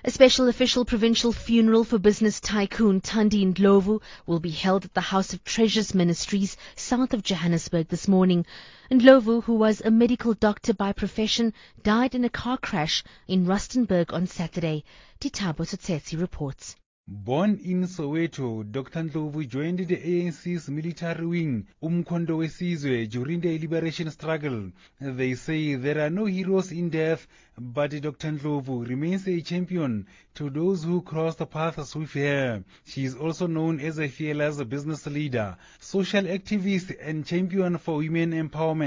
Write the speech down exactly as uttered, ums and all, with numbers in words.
A special official provincial funeral for business tycoon Thandi Ndlovu will be held at the House of Treasures Ministries south of Johannesburg this morning. Ndlovu, who was a medical doctor by profession, died in a car crash in Rustenburg on Saturday. Titabo Tsotsetsi reports. Born in Soweto, Doctor Ndlovu joined the A N C's military wing, Umkhonto weSizwe, during the liberation struggle. They say there are no heroes in death, but Doctor Ndlovu remains a champion to those who cross the paths with her. She is also known as a fearless business leader, social activist, and champion for women empowerment.